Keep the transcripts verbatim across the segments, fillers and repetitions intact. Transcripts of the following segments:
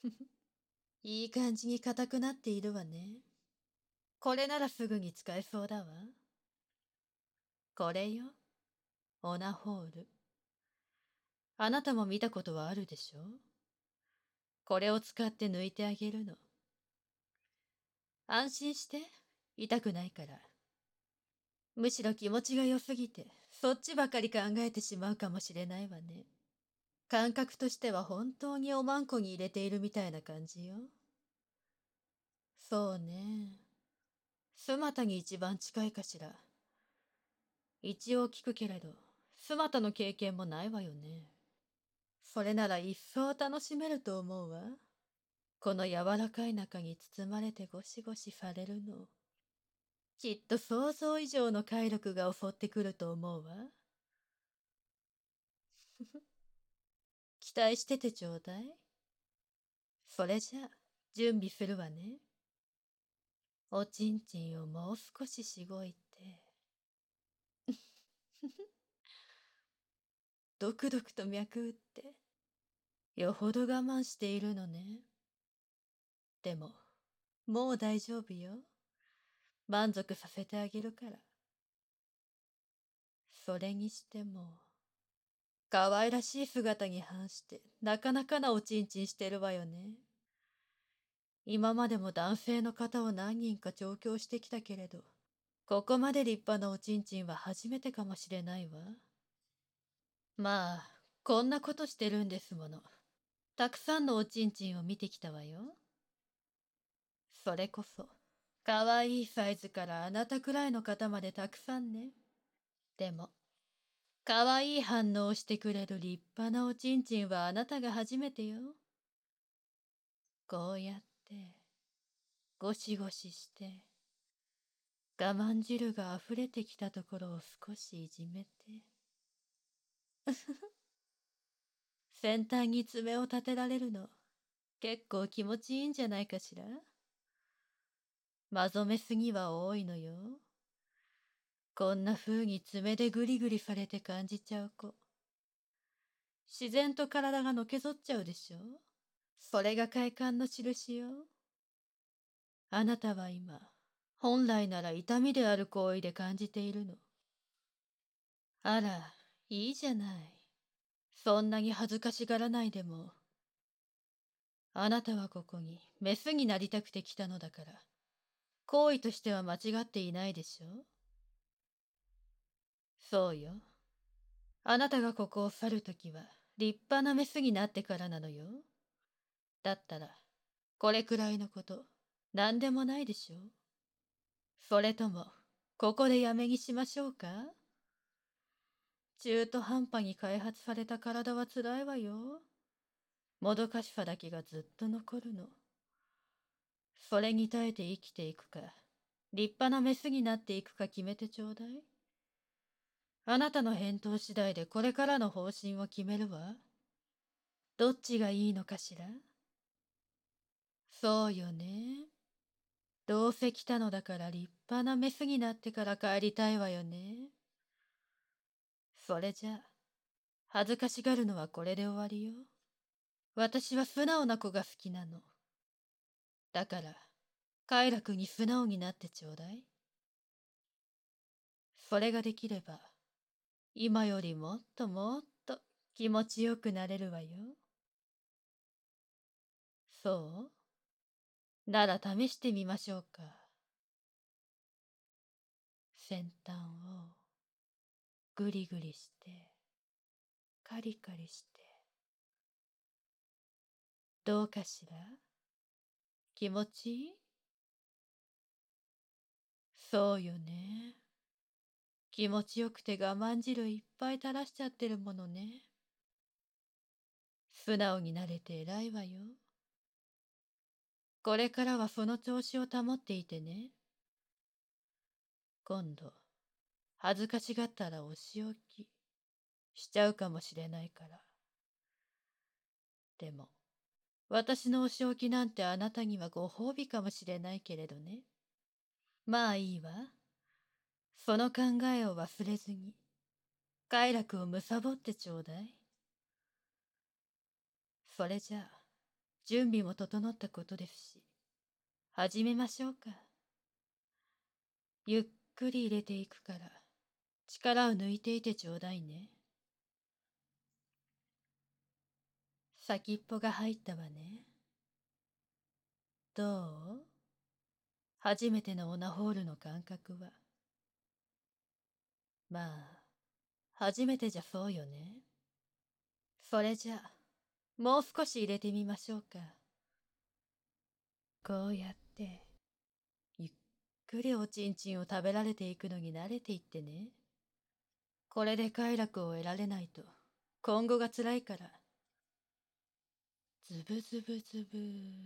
いい感じに硬くなっているわね。これならすぐに使えそうだわ。これよ、オナホール。あなたも見たことはあるでしょ？これを使って抜いてあげるの。安心して、痛くないから。むしろ気持ちが良すぎて、そっちばかり考えてしまうかもしれないわね。感覚としては本当におまんこに入れているみたいな感じよ。そうね。スマタに一番近いかしら。一応聞くけれど、スマタの経験もないわよね。それなら一層楽しめると思うわ。この柔らかい中に包まれてゴシゴシされるの。きっと想像以上の快楽が襲ってくると思うわ。期待しててちょうだい。それじゃ、準備するわね。おちんちんをもう少ししごいて。ドクドクと脈打って。よほど我慢しているのね。でも、もう大丈夫よ。満足させてあげるから。それにしても、可愛らしい姿に反して、なかなかなおちんちんしてるわよね。今までも男性の方を何人か調教してきたけれど、ここまで立派なおちんちんは初めてかもしれないわ。まあ、こんなことしてるんですもの。たくさんのおちんちんを見てきたわよ。それこそ、かわいいサイズからあなたくらいの方までたくさんね。でも、かわいい反応をしてくれる立派なおちんちんはあなたが初めてよ。こうやって、ゴシゴシして、我慢汁が溢れてきたところを少しいじめて。先端に爪を立てられるの、結構気持ちいいんじゃないかしら。まぞめすぎは多いのよ。こんな風に爪でグリグリされて感じちゃう子。自然と体がのけぞっちゃうでしょ。それが快感の印よ。あなたは今、本来なら痛みである行為で感じているの。あら、いいじゃない。そんなに恥ずかしがらないでも。あなたはここにメスになりたくて来たのだから、行為としては間違っていないでしょ。そうよ。あなたがここを去るときは、立派なメスになってからなのよ。だったら、これくらいのこと、何でもないでしょ。それとも、ここでやめにしましょうか？中途半端に開発された体はつらいわよ。もどかしさだけがずっと残るの。それに耐えて生きていくか、立派なメスになっていくか決めてちょうだい。あなたの返答次第でこれからの方針を決めるわ。どっちがいいのかしら？そうよね。どうせ来たのだから立派なメスになってから帰りたいわよね。それじゃあ、恥ずかしがるのはこれで終わりよ。私は素直な子が好きなの。だから、快楽に素直になってちょうだい。それができれば、今よりもっともっと気持ちよくなれるわよ。そうなら試してみましょうか。先端をぐりぐりして、カリカリして、どうかしら？気持ちいい？そうよね。気持ちよくて我慢汁いっぱい垂らしちゃってるものね。素直になれて偉いわよ。これからはその調子を保っていてね。今度、恥ずかしがったらお仕置きしちゃうかもしれないから。でも、私のお仕置きなんてあなたにはご褒美かもしれないけれどね。まあいいわ。その考えを忘れずに、快楽を貪ってちょうだい。それじゃあ、 準備も整ったことですし、始めましょうか。ゆっくり入れていくから、力を抜いていてちょうだいね。先っぽが入ったわね。どう？初めてのオナホールの感覚は。まあ、初めてじゃそうよね。それじゃあ、もう少し入れてみましょうか。こうやって、ゆっくりおちんちんを食べられていくのに慣れていってね。これで快楽を得られないと、今後が辛いから。ズブズブズブ。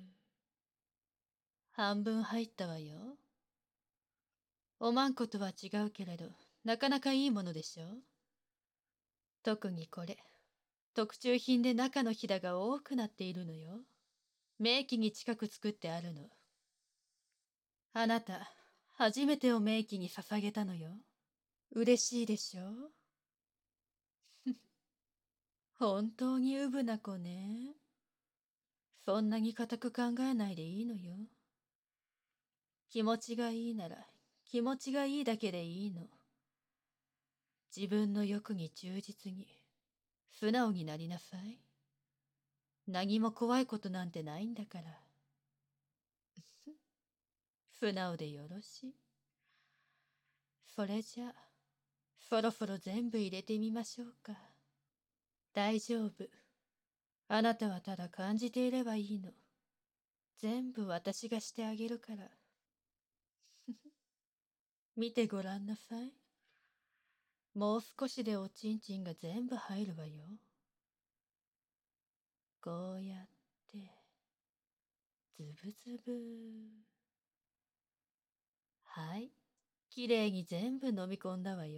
半分入ったわよ。おまんことは違うけれど、なかなかいいものでしょ。特にこれ、特注品で中のひだが多くなっているのよ。名器に近く作ってあるの。あなた、初めてを名器に捧げたのよ。嬉しいでしょ。本当にうぶな子ね。そんなに固く考えないでいいのよ。気持ちがいいなら、気持ちがいいだけでいいの。自分の欲に忠実に、素直になりなさい。何も怖いことなんてないんだから。素直でよろしい。それじゃあ、そろそろ全部入れてみましょうか。大丈夫。あなたはただ感じていればいいの。全部私がしてあげるから。見てごらんなさい。もう少しでおちんちんが全部入るわよ。こうやって、ズブズブ。はい。きれいに全部飲み込んだわよ。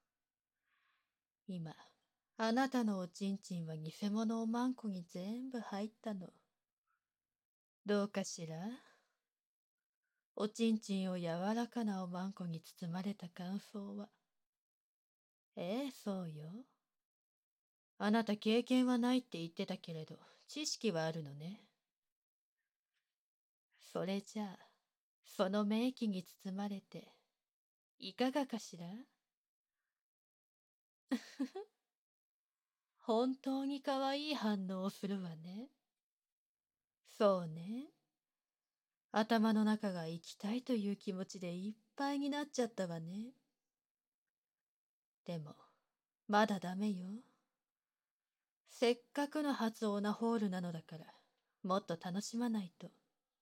今、あなたのおちんちんは偽物おまんこに全部入ったの。どうかしら？おちんちんを柔らかなおまんこに包まれた感想は。ええ、そうよ。あなた経験はないって言ってたけれど、知識はあるのね。それじゃあ、その名器に包まれて、いかがかしら？本当に可愛い反応をするわね。そうね。頭の中が行きたいという気持ちでいっぱいになっちゃったわね。でも、まだダメよ。せっかくの初オナホールなのだから、もっと楽しまないと。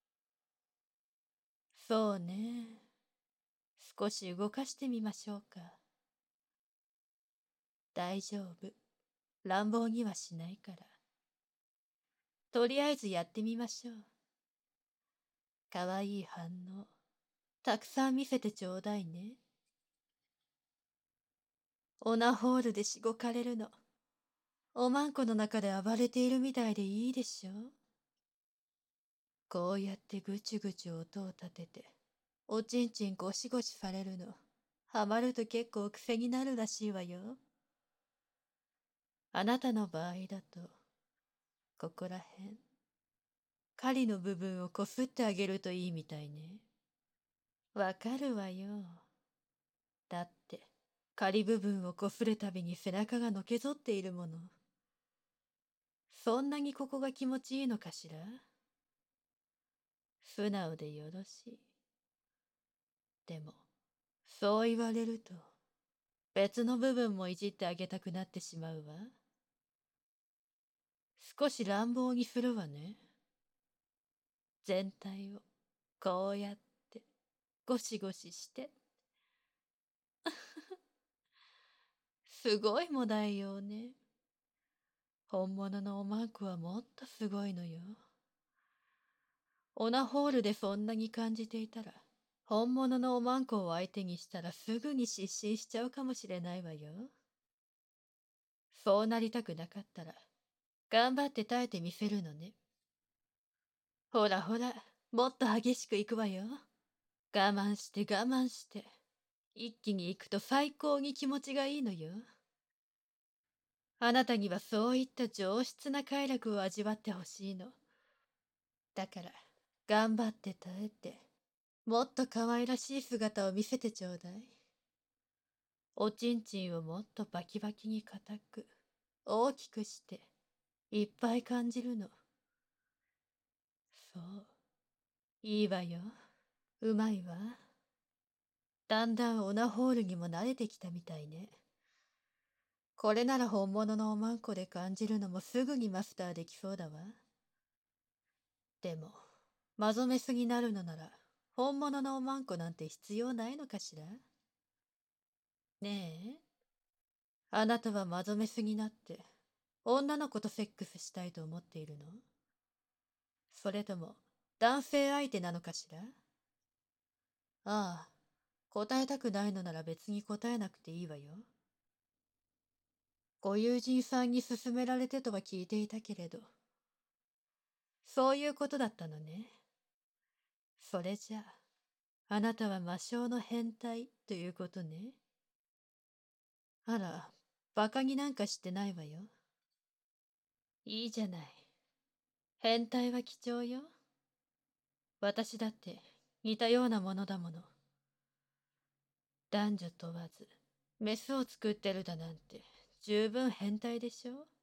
そうね。少し動かしてみましょうか。大丈夫。乱暴にはしないから。とりあえずやってみましょう。かわいい反応、たくさん見せてちょうだいね。オナホールでしごかれるの。おまんこの中で暴れているみたいでいいでしょ。こうやってぐちゅぐちゅ音を立てて、おちんちんゴシゴシされるの。ハマると結構癖になるらしいわよ。あなたの場合だと、ここらへん、狩りの部分をこすってあげるといいみたいね。わかるわよ。だって、狩り部分をこするたびに背中がのけぞっているもの。そんなにここが気持ちいいのかしら？素直でよろしい。でも、そう言われると、別の部分もいじってあげたくなってしまうわ。少し乱暴にするわね。全体を、こうやって、ゴシゴシして。すごいもだいよね。本物のおまんこはもっとすごいのよ。オナホールでそんなに感じていたら、本物のおまんこを相手にしたらすぐに失神しちゃうかもしれないわよ。そうなりたくなかったら、頑張って耐えてみせるのね。ほらほら、もっと激しくいくわよ。我慢して我慢して。一気に行くと最高に気持ちがいいのよ。あなたにはそういった上質な快楽を味わってほしいの。 だから、頑張って耐えて、もっと可愛らしい姿を見せてちょうだい。おちんちんをもっとバキバキに硬く、大きくして、いっぱい感じるの。そう。いいわよ。うまいわ。だんだんオナホールにも慣れてきたみたいね。これなら本物のおまんこで感じるのもすぐにマスターできそうだわ。でも、まぞめすぎなるのなら、本物のおまんこなんて必要ないのかしら？ねえ、あなたはまぞめすぎなって、女の子とセックスしたいと思っているの？それとも、男性相手なのかしら？ああ、答えたくないのなら別に答えなくていいわよ。ご友人さんに勧められてとは聞いていたけれど、そういうことだったのね。それじゃあ、あなたは魔性の変態ということね。あら、馬鹿になんかしてないわよ。いいじゃない。変態は貴重よ。私だって似たようなものだもの。男女問わず、メスを作ってるだなんて十分変態でしょ？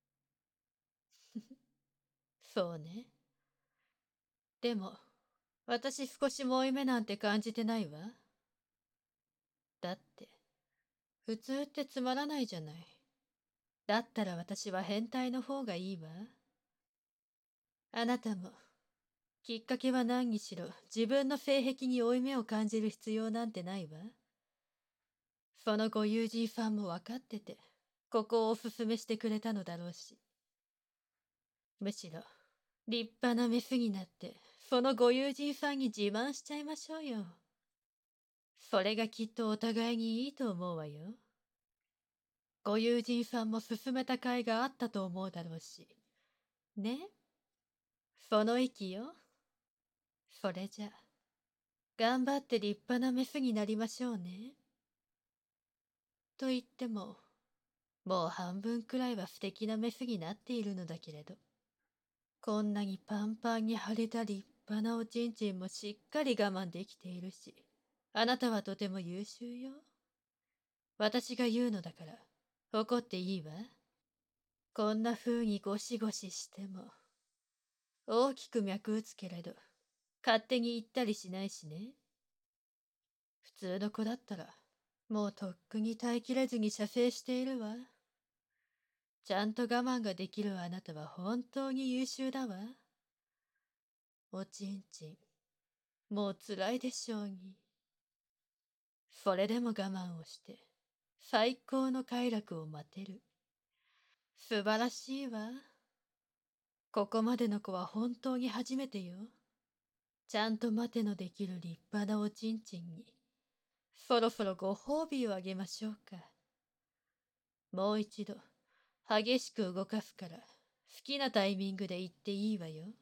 そうね。でも、私少しも負い目なんて感じてないわ。だって、普通ってつまらないじゃない。だったら私は変態の方がいいわ。あなたも、きっかけは何にしろ自分の性癖に負い目を感じる必要なんてないわ。そのご友人さんも分かってて、ここをおすすめしてくれたのだろうし。むしろ、立派なメスになって、そのご友人さんに自慢しちゃいましょうよ。それがきっとお互いにいいと思うわよ。ご友人さんも勧めた甲斐があったと思うだろうし。ね？その意気よ。それじゃ、頑張って立派なメスになりましょうね。と言っても、もう半分くらいは素敵なメスになっているのだけれど。こんなにパンパンに腫れた立派なおちんちんもしっかり我慢できているし、あなたはとても優秀よ。私が言うのだから、怒っていいわ。こんな風にゴシゴシしても、大きく脈打つけれど、勝手に言ったりしないしね。普通の子だったら、もうとっくに耐えきれずに射精しているわ。ちゃんと我慢ができるあなたは本当に優秀だわ。おちんちん、もう辛いでしょうに。それでも我慢をして、最高の快楽を待てる。素晴らしいわ。ここまでの子は本当に初めてよ。ちゃんと待てのできる立派なおちんちんに、そろそろご褒美をあげましょうか。もう一度、激しく動かすから、好きなタイミングで言っていいわよ。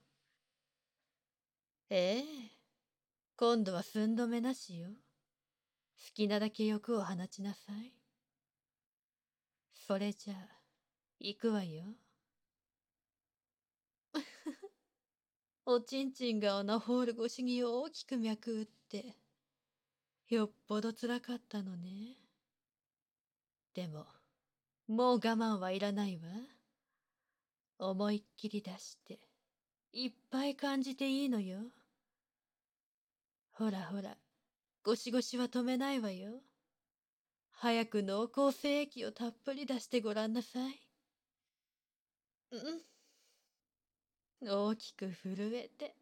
ええ、今度は寸止めなしよ。好きなだけ欲を放ちなさい。それじゃあ、行くわよ。おちんちんがオナホール越しに大きく脈打って、よっぽど辛かったのね。でも、もう我慢はいらないわ。思いっきり出して、いっぱい感じていいのよ。ほらほら、ゴシゴシは止めないわよ。早く濃厚精液をたっぷり出してごらんなさい。うん。大きく震えて。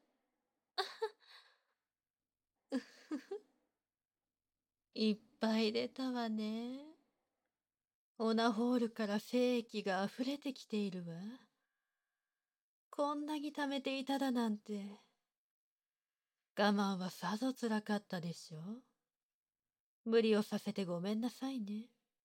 いっぱい出たわね。オナホールから精液が溢れてきているわ。こんなに溜めていただなんて。我慢はさぞ辛かったでしょう。無理をさせてごめんなさいね。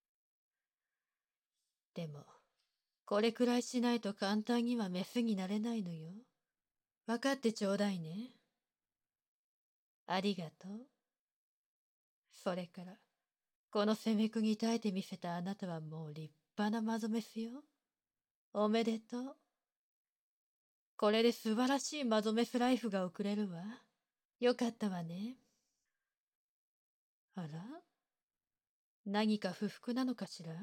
でも、これくらいしないと簡単にはメスになれないのよ。分かってちょうだいね。ありがとう。それから、この攻めくに耐えてみせたあなたはもう立派なマゾメスよ。おめでとう。 これで素晴らしいマゾメスライフが送れるわ。よかったわね。あら、何か不服なのかしら？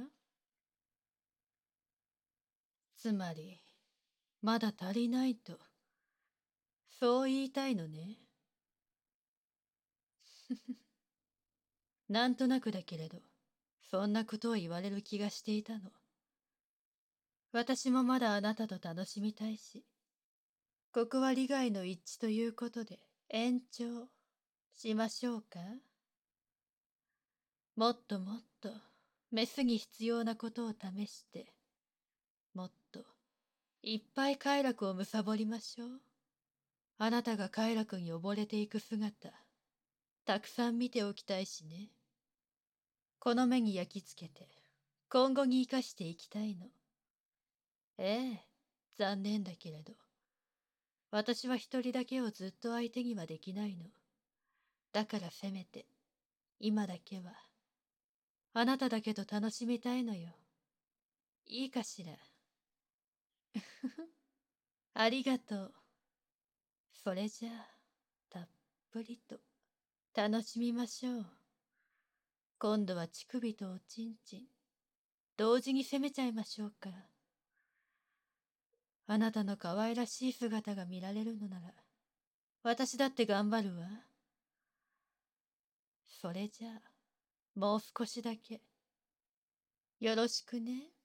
つまり、まだ足りないと、そう言いたいのね。なんとなくだけれど、そんなことを言われる気がしていたの。私もまだあなたと楽しみたいし、ここは利害の一致ということで延長しましょうか？もっともっとメスに必要なことを試して、もっといっぱい快楽を貪りましょう。あなたが快楽に溺れていく姿、たくさん見ておきたいしね。この目に焼き付けて、今後に生かしていきたいの。ええ、残念だけれど。私は一人だけをずっと相手にはできないの。だからせめて、今だけは、あなただけと楽しみたいのよ。いいかしら。ありがとう。それじゃあ、たっぷりと、楽しみましょう。今度は乳首とおちんちん、同時に攻めちゃいましょうか。あなたの可愛らしい姿が見られるのなら、私だって頑張るわ。それじゃあ、もう少しだけ、よろしくね。